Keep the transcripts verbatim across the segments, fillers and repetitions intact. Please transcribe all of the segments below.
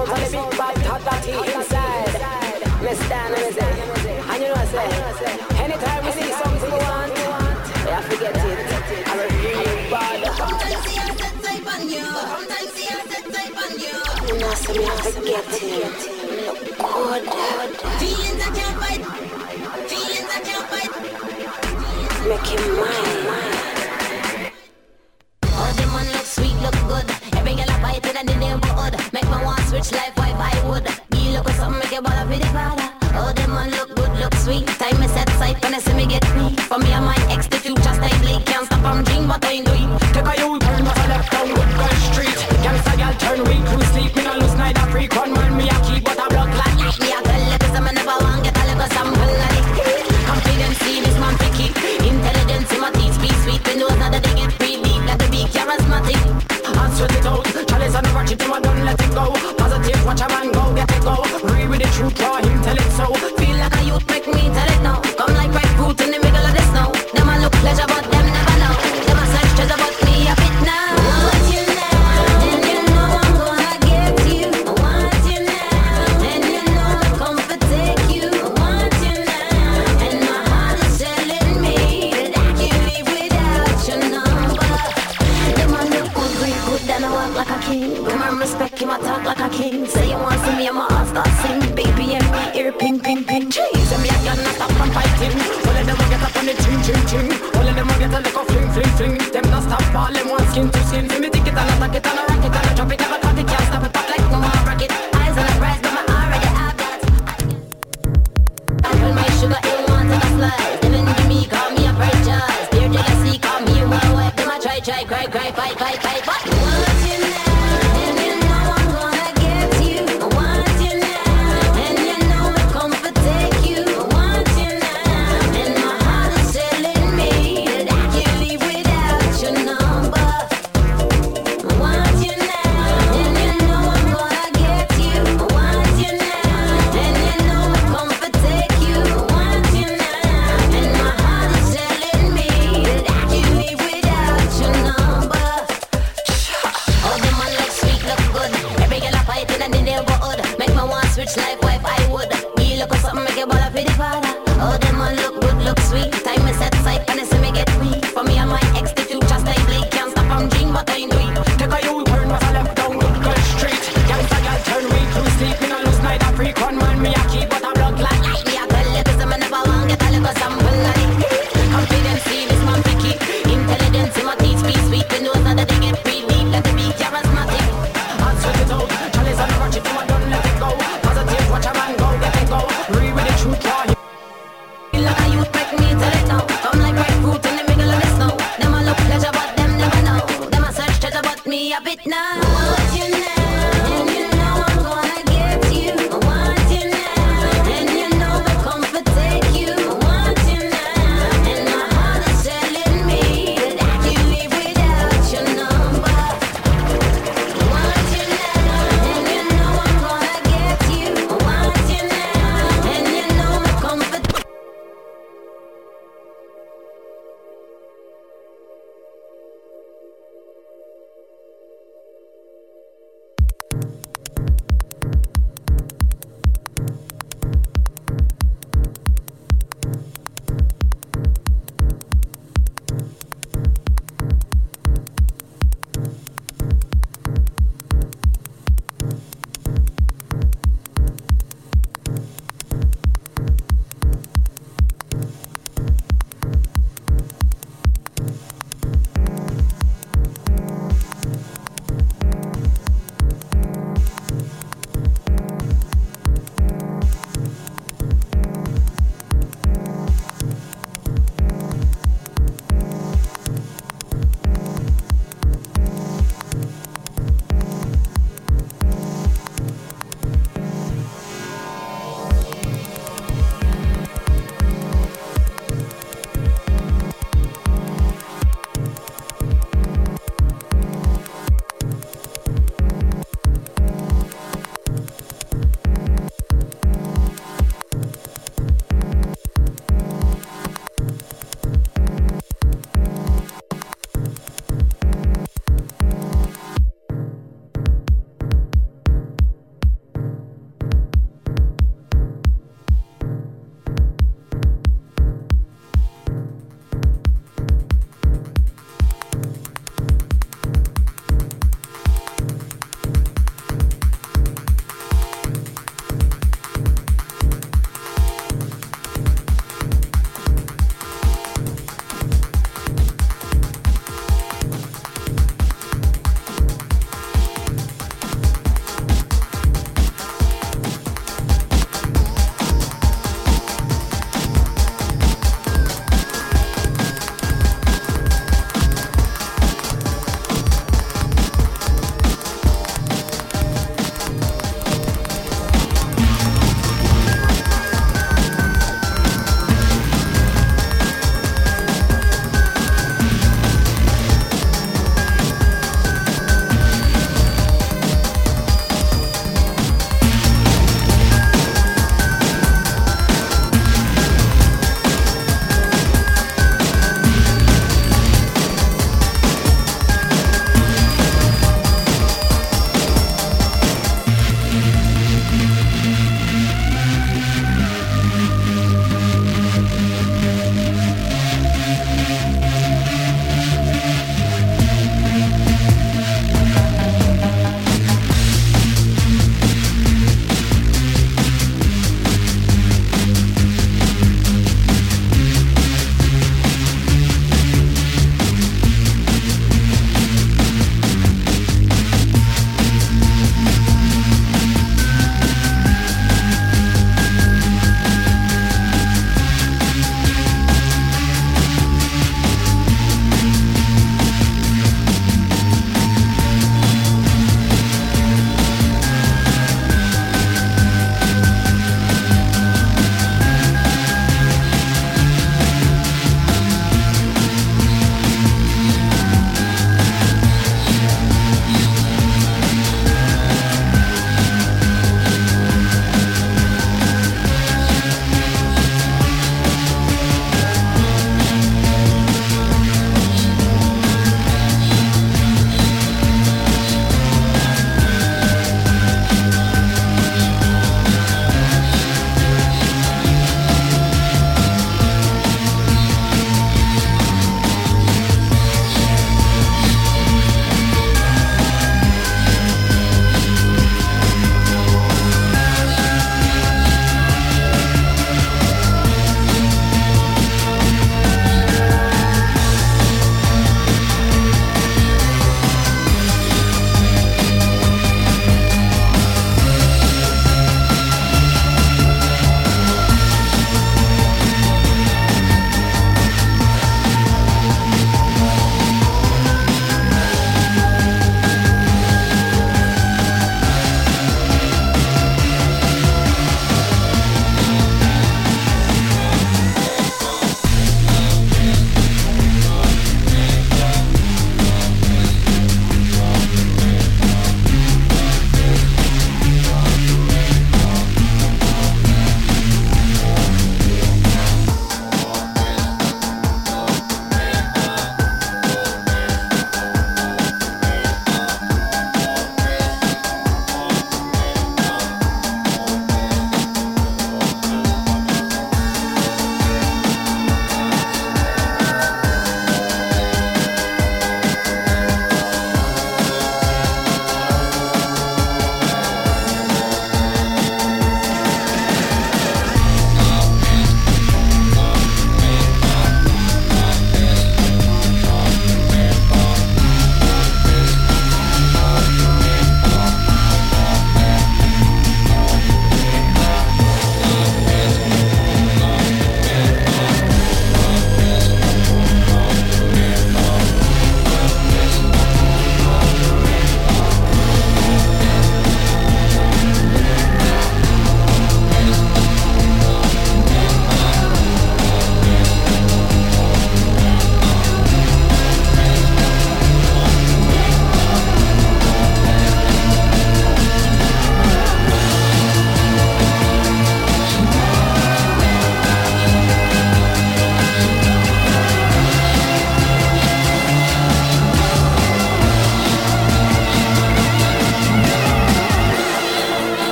sound for the big bad thought that he inside. Me stand and me say, and you know what I say, anytime we see something we want, we have to get it. I'm a real bad. Sometimes see I set type on you. Sometimes see I set type on you. You know, so we have to get it. Good. Feelings I can't fight. Feelings I can't fight. Make him mine. Oh, the man look sweet, look good. Every girl I fight in the neighborhood. Make me want switch life, wife I would. You look at something, make you ball up with the father. Oh, the man look good, look sweet. Time me set sight when I see me get free. For me and my ex, the future style bleak. Can't stop from dream, but I ain't doing. Take a U-turn, but I left down good girl street. Gangsta girl turn weak, who sleep. Me no lose neither freak. One man me a keep, but a blood clot. Me a tell you this, I never want get a little sample of it. Confidence, see this man picky. Intelligence in my teeth, be sweet. We know that they get free deep, that the big charismatic. And sweat it out. Chalice and ratchet, him and don't let it go. Positive, watch a man go, get it go. Read with the truth, draw him, tell it so. Feel like a youth, make me tell it now. Come like ripe fruit in the middle of the snow. Them a look pleasure, but them never know. Them a search treasure, but me a bit now. I want you now, and you know I'm gonna get you. I want you now, and you know I'll come for take you. I want you now, and my heart is telling me that I can't live without your number. Them a look good, real good, then I walk like a king. Come and respect him, I talk like a king. Say you want to see me, I'm a heart start sing. Baby, and me ear ping, ping, ping. Jeez, and me a girl not stop from fighting. All of them a get up on the ching, ching, ching. All of them a get a lick of fling, fling, fling. Them not stop all them want skin to skin. See me take it and attack it and a rock it and a drop it. Never thought it can't stop it, pop like no more rocket. Eyes on the prize, but I already have that. I put my sugar in one to the slice. Them and give me, call me a franchise. Dear jealousy, call me a my wife. Them a try, try, cry, cry, fight, fight, fight. What? I want you now, and you know I'm gonna get you. I want you now, and you know I'll come for take you. I want you now, and my heart is telling me that I can't live without your number. I want you now.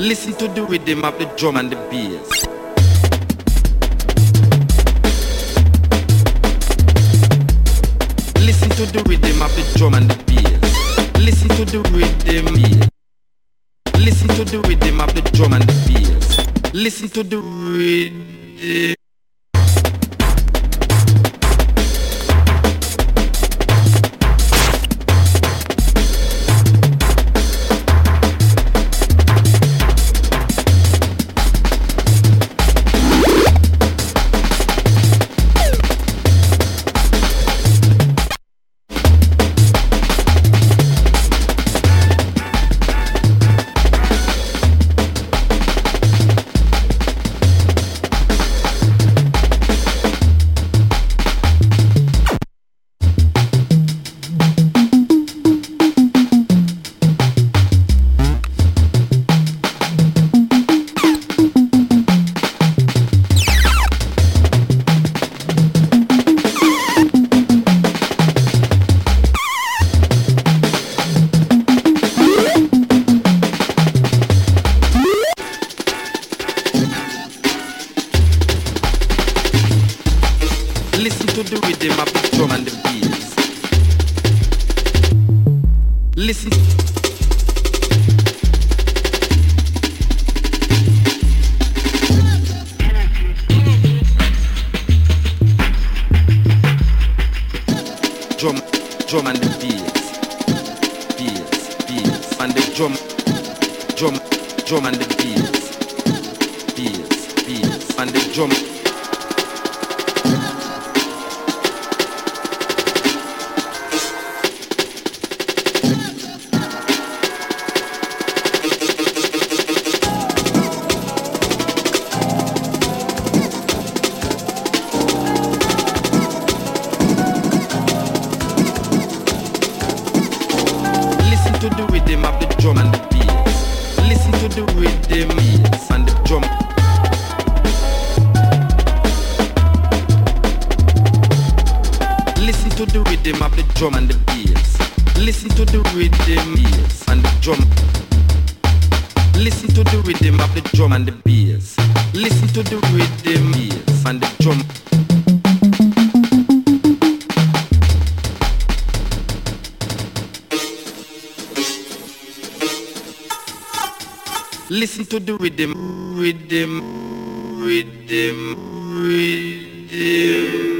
Listen to the rhythm of the drum and the bass. Listen to the rhythm of the drum and the bass. Listen to the rhythm. Listen to the rhythm of the drum and the bass. Listen to the rhythm. Listen to the rhythm of the drum and the bass. Listen. Drum, drum and the bass. Bass, bass. And the drum, drum, drum and the bass. Bass, bass. And the drum. To the rhythm of the drum and the bass. Listen to the rhythm bass and the drum. Listen to the rhythm of the drum and the bass. Listen to the rhythm bass and the drum. Listen to the rhythm of the drum and the bass. Listen to the rhythm bass and the drum. Listen to the rhythm, rhythm, rhythm, rhythm.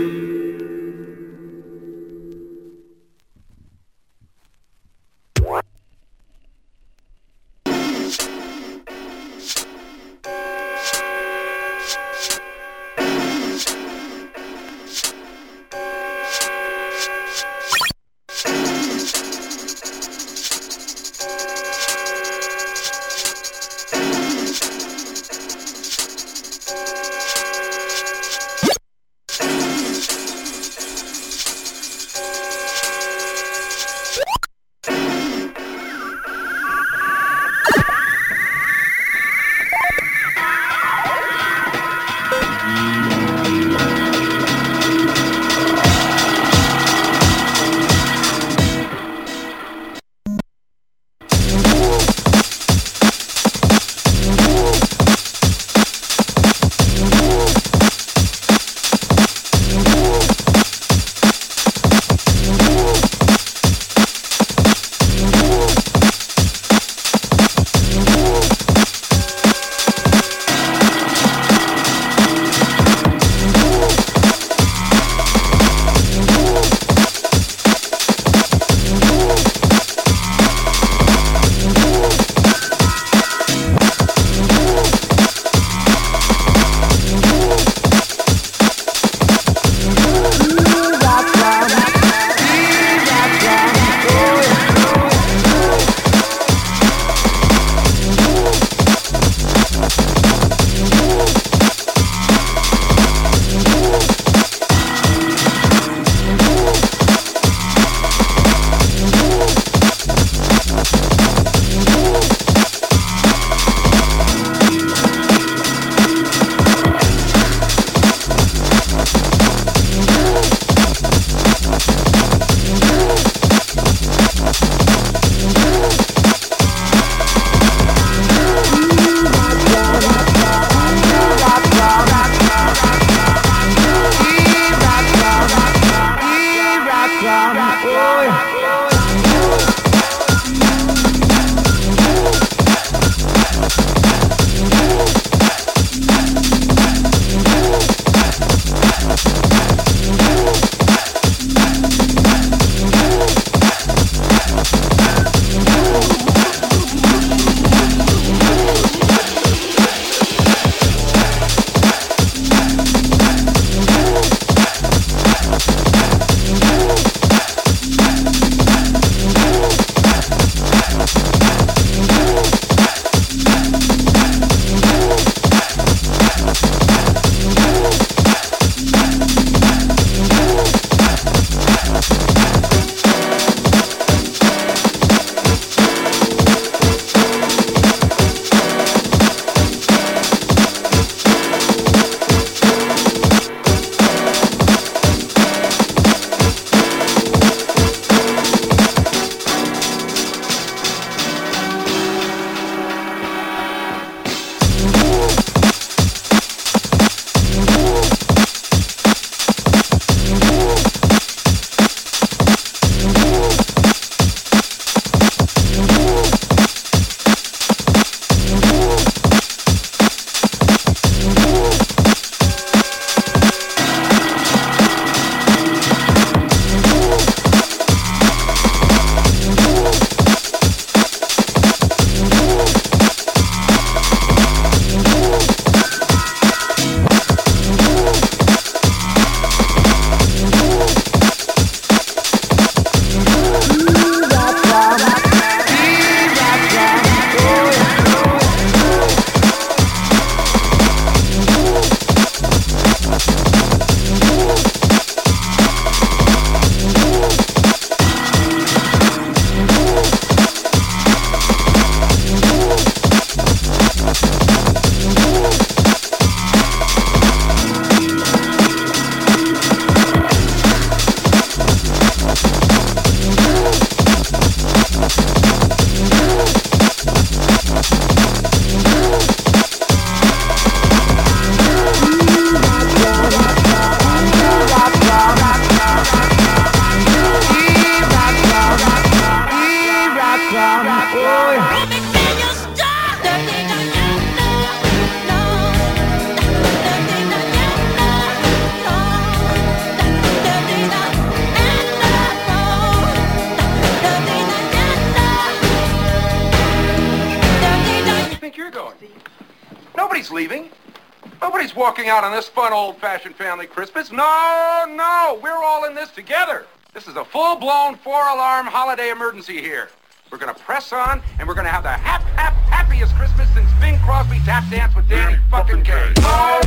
walking out on this fun old-fashioned family Christmas. No, no, we're all in this together. This is a full-blown four-alarm holiday emergency here. We're going to press on, and we're going to have the hap, hap, happiest Christmas since Bing Crosby tap danced with Danny fucking Kaye. Oh!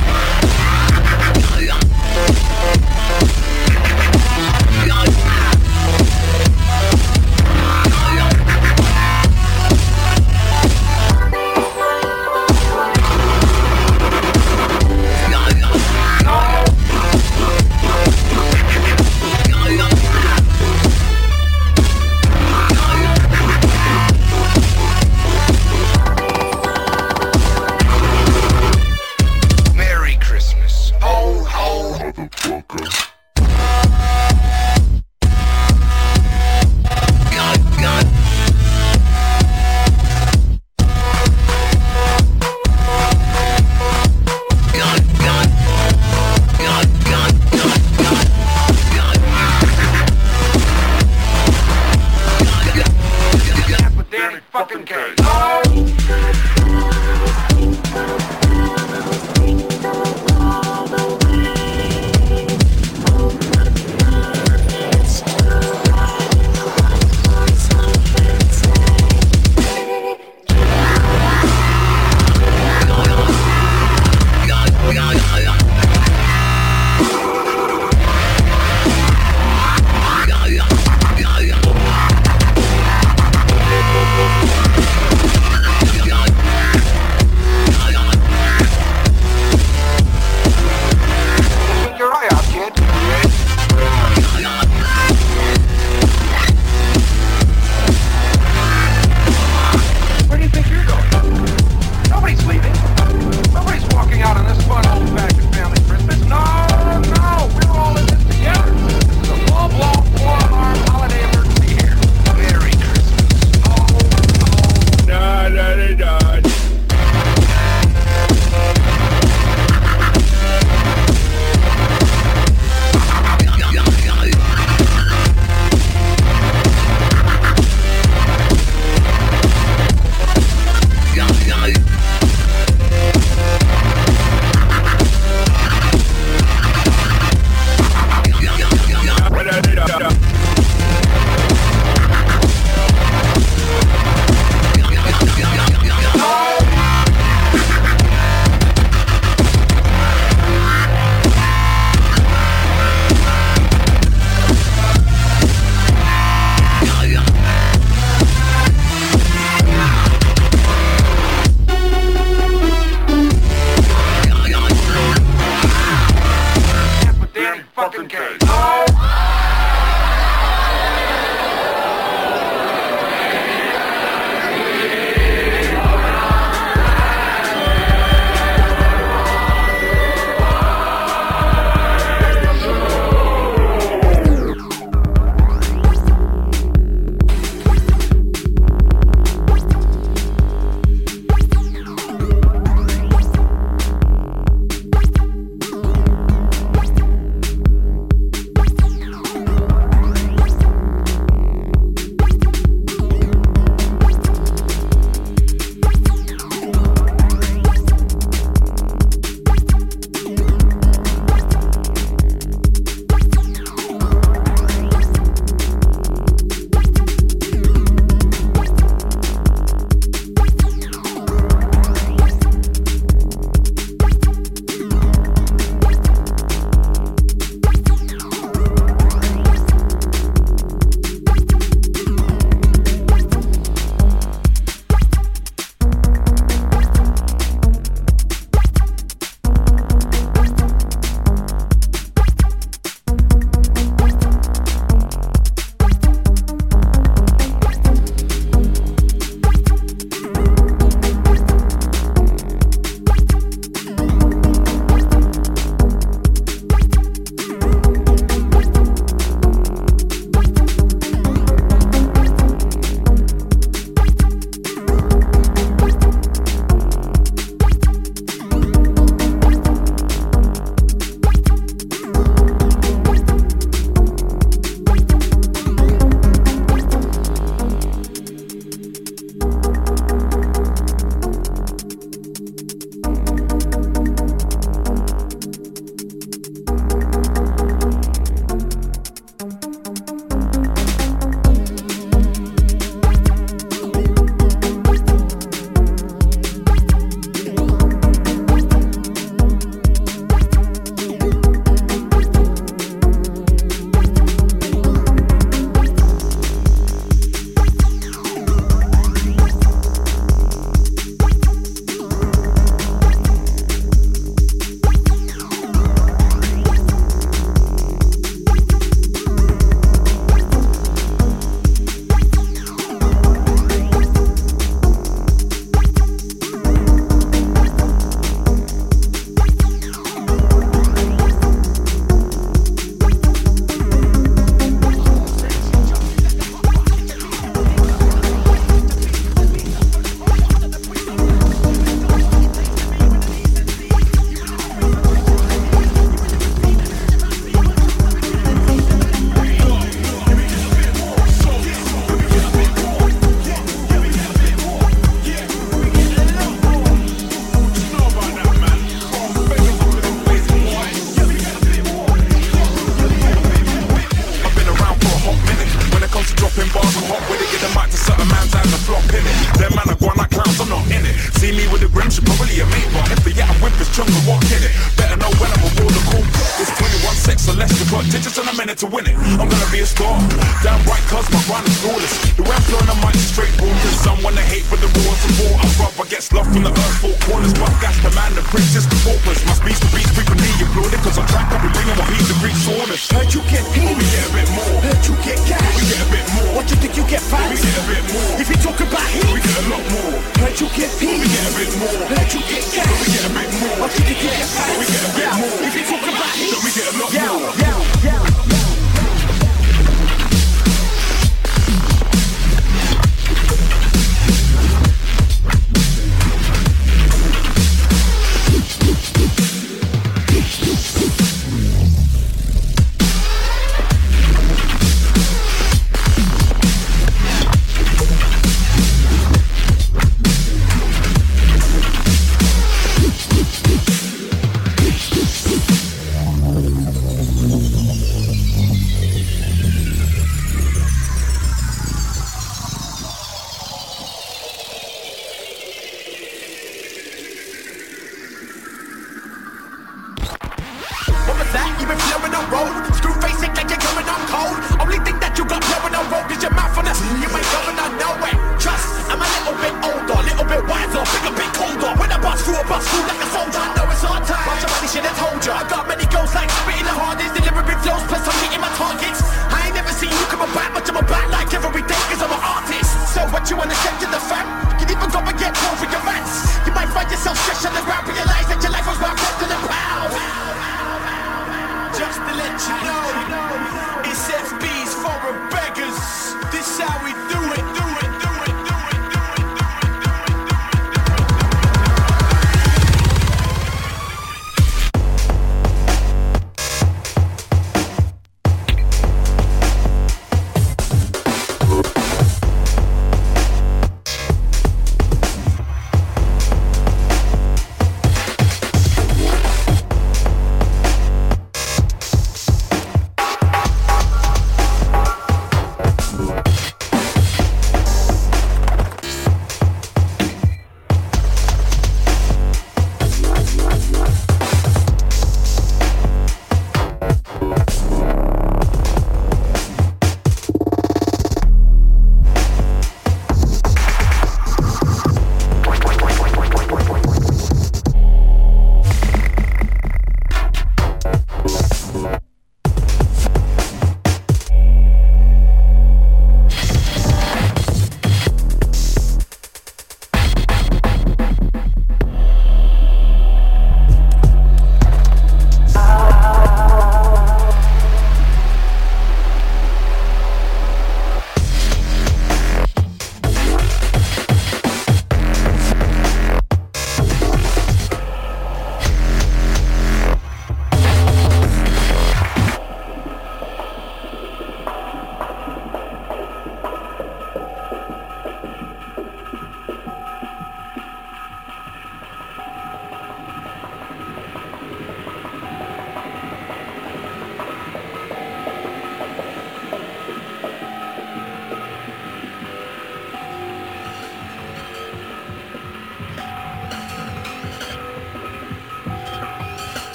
hot with it, get the mic to certain man's hands and flop in it. Them man are going like clowns, I'm not in it. See me with the grim, she probably a mate, but if they get a whip, it's chunk of what hit it. Better know when I'm a roller cool. It's twenty-one six, so less than got digits and a minute to win it. I'm gonna be a star, damn right, cause my rhyme is flawless. The way I'm flowing, I might straight boom. Cause someone they hate for the rules and war. I'm rough, I get sloughed from the earth, four corners. But gas the man, the prince is the paupers. My speech the beats frequently applauded. Cause I'm trapped, I'll be bringing my heat to reach orders. Heard you get paid, we get a bit more. Heard you get cash, we get a bit more. What you think you get fans? We get a bit more. If you talk about heat, we get a lot more. Heard you get paid, we get a bit more. Heard you get cash, we get a bit more. What you think you get fans? We get a bit more. If you talk about heat, we get a lot yeah, more. Yeah, yeah, yeah.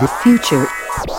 future